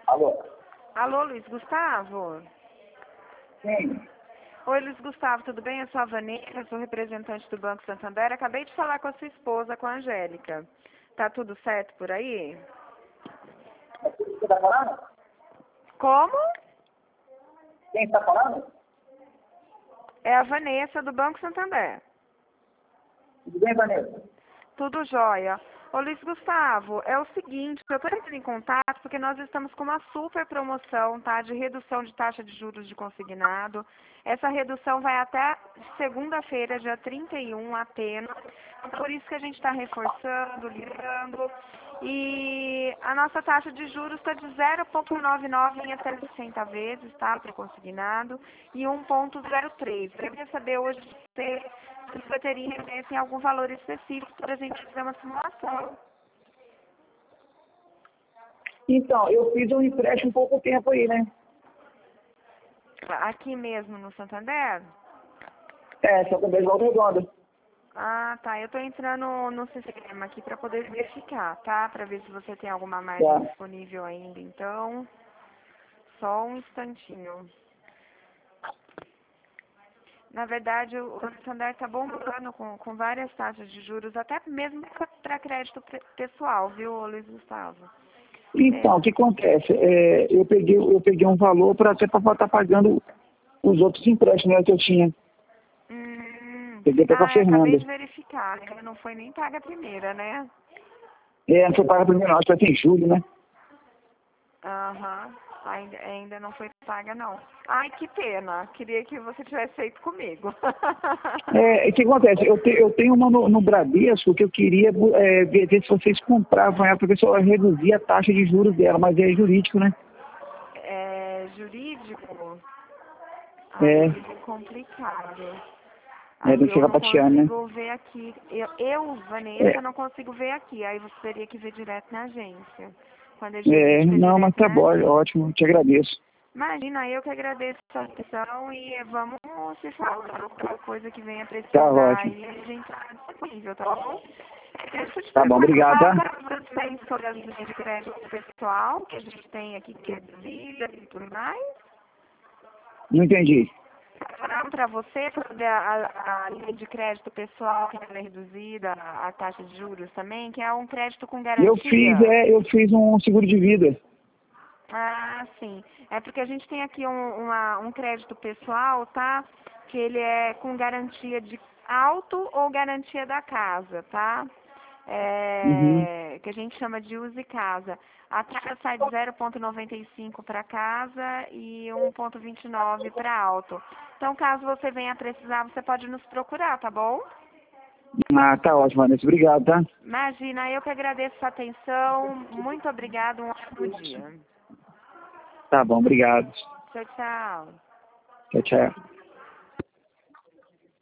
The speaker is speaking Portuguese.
Alô? Alô, Luiz Gustavo? Sim. Oi, Luiz Gustavo, tudo bem? Eu sou a Vanessa, sou representante do Banco Santander. Acabei de falar com a sua esposa, com a Angélica. Tá tudo certo por aí? Você está falando? Como? Quem está falando? É a Vanessa, do Banco Santander. Tudo bem, Vanessa? Tudo jóia. Ô, Luiz Gustavo, é o seguinte, eu estou entrando em contato porque nós estamos com uma super promoção, tá? De redução de taxa de juros de consignado. Essa redução vai até segunda-feira, dia 31 apenas. Por isso que a gente está reforçando, ligando. E a nossa taxa de juros está de 0,99 em até 60 vezes, tá? Para o consignado. E 1,03. Eu queria saber hoje se você teria interesse em algum valor específico para a gente fazer uma simulação. Então, eu fiz um empréstimo há pouco tempo aí, né? Aqui mesmo no Santander? Só também de Volta Redonda. Ah, tá. Eu estou entrando no sistema aqui para poder verificar, tá? Para ver se você tem alguma margem Tá. disponível ainda. Então, só um instantinho. Na verdade, o Santander está bombando com várias taxas de juros, até mesmo para crédito pessoal, viu, Luiz Gustavo? Então, o que acontece? Eu peguei um valor para até para estar pagando os outros empréstimos, né, que eu tinha. Peguei até com a Eu acabei Fernanda. de verificar, né? Não foi nem paga a primeira, né? Não foi paga primeiro, não. Acho que vai ser em julho, né? Aham. Ainda não foi paga, não. Ai, que pena. Queria que você tivesse feito comigo. O que acontece? Eu tenho uma no Bradesco que eu queria ver se vocês compravam ela, porque só reduzia a taxa de juros dela, mas é jurídico, né? É jurídico? É, Aí é complicado. tem Aí que eu chegar não pateando, né? consigo ver aqui. Vanessa, É, não consigo ver aqui. Aí você teria que ver direto na agência. Quando é jurídico, é não, mas direto tá na bom, agência. ótimo, te agradeço. Imagina, eu que agradeço a sua atenção e vamos se falando. Qualquer coisa que venha Tá precisar ótimo. aí, a gente está disponível, tá bom? Deixa eu te Tá bom, obrigado, tá? perguntar você tem sobre as linhas de crédito pessoal que a gente tem aqui, que é vida e tudo mais. Não entendi. Falaram para você sobre a linha de crédito pessoal que ela é reduzida, a taxa de juros também, que é um crédito com garantia. Eu fiz um seguro de vida. Ah, sim. É porque a gente tem aqui um crédito pessoal, tá? Que ele é com garantia de auto ou garantia da casa, tá? Uhum. Que a gente chama de use casa. A taxa sai de 0,95 para casa e 1,29 para auto. Então, caso você venha precisar, você pode nos procurar, tá bom? Ah, tá ótimo, Vanessa. Obrigado, tá? Imagina, eu que agradeço a sua atenção. Muito obrigada, um ótimo dia. Tá bom, obrigado. Tchau, tchau. Tchau, tchau.